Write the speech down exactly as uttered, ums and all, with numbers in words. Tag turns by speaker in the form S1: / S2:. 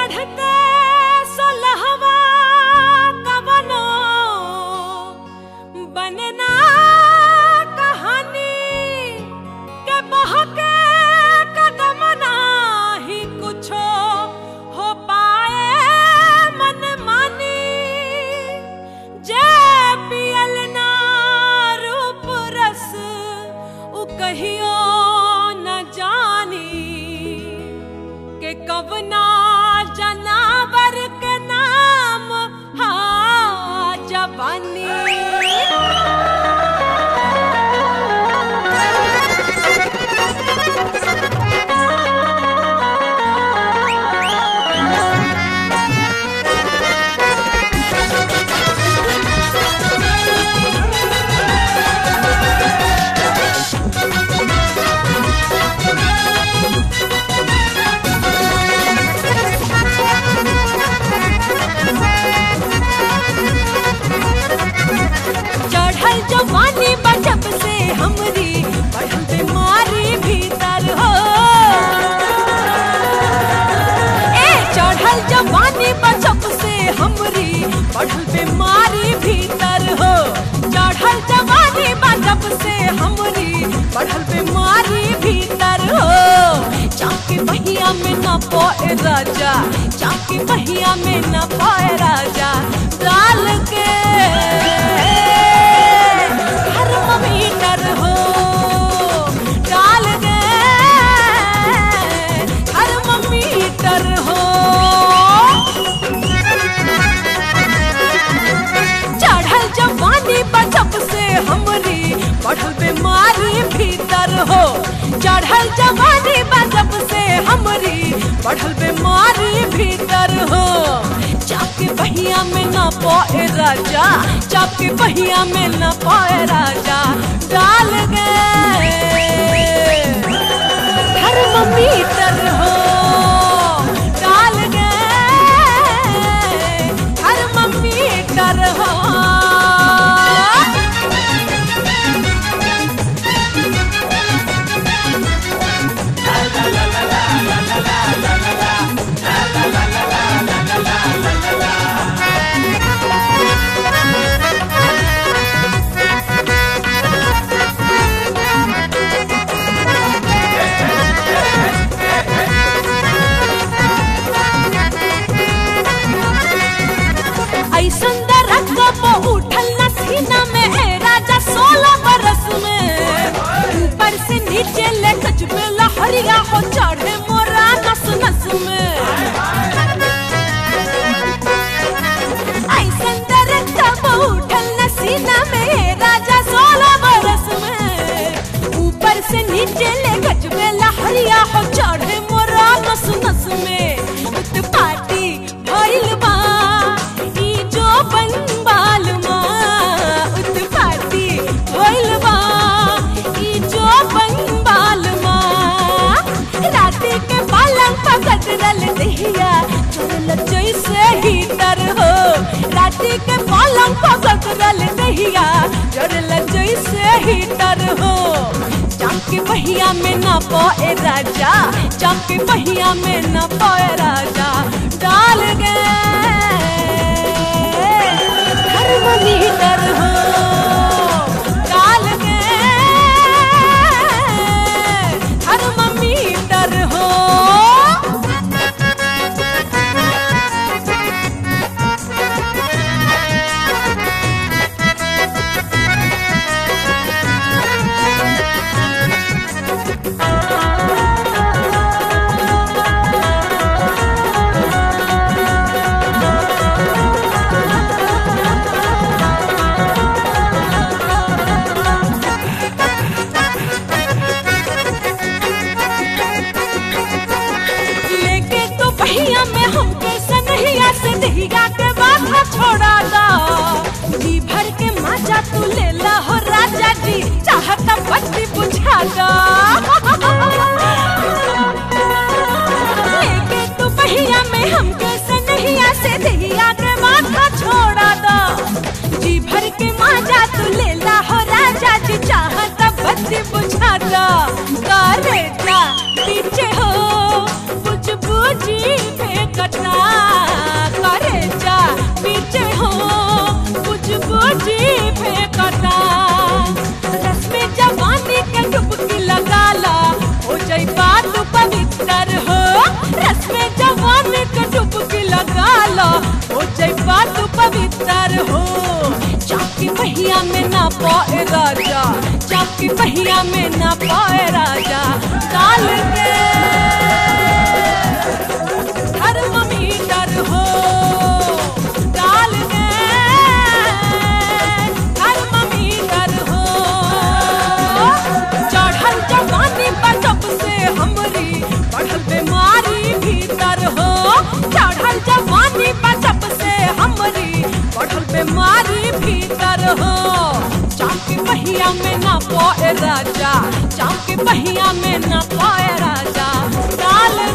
S1: चढ़ते सोलहवा कवनो बनना कहानी के बहके कदम नाही कुछो हो पाए मन मानी जे पियल ना रूप रस उ कहियो न जानी के कवना जनावर के नाम हा जवानी। जवानी बजब से हमरी बढ़ल बीमारी भीतर हो ए चढ़ल जवानी बजब से हमरी बढ़ल बीमारी भीतर हो चढ़ल जवानी बजब से हमरी बढ़ल बीमारी भीतर हो। चाके पहिया में न पाए राजा चाके पहिया में न पाए राजा डाल के थर्मामीटर हो डाल दे थर्मामीटर हो। चढ़ल जवानी बजब से हमरी बढ़ल बीमारी भीतर हो चढ़ल जवानी बजब से हमरी बढ़ल बीमारी भीतर हो। चाके पहिया में न पाए राजा चाके पहिया में न पाए राजा डाल गए थर्मामीटर हो डाल गए थर्मामीटर हो। उठल न सीना में है राजा सोलह बरस में ऊपर से नीचे ले कचबे लहरिया हो चढ़े मोरा नस नस में ऐसन दर्द कब उठल न सीना में है राजा सोलह बरस में ऊपर से नीचे ले कचबे लहरिया हो चढ़े मोरा नस नस में उत्पाती भइल बा ई जो बंबाल पकड़ल दहिया चढ़ल जैसे हीटर हो राती के पलंग पकड़ल दहिया चढ़ल जैसे हीटर हो। चाके पहिया में न पाए राजा चाके पहिया में न पाए राजा डाल गए थर्मामीटर हो डाल गए थर्मामीटर हो। दहिया के बाधा छोड़ा दो जी भर के मजा तू ले ला हो राजा जी चाहता बत्ती बुझा दो लेके तू पहिया में हमके सनहिया से दहिया के बाधा छोड़ा दो जी भर के मजा तू ले ला हो राजा जी चाहता बत्ती बुझा दो करे जा पीछे हो बुझ बुझी पे कटा हो जइबा तू पवित्र हो। चाकी पहिया में ना पाए राजा, चाकी पहिया में ना पाए राजा, डाल के थर्मामीटर हो, डाल के थर्मामीटर हो। चढ़ल जवानी पर जब से हमरी बढ़ल बीमारी भीतर हो, चढ़ल जवानी पर जब से हमरी बढ़ल बीमारी भीतर हो। चाकी पहिया में ना पाए राजा, चाकी पहिया में ना पाए राजा, डाल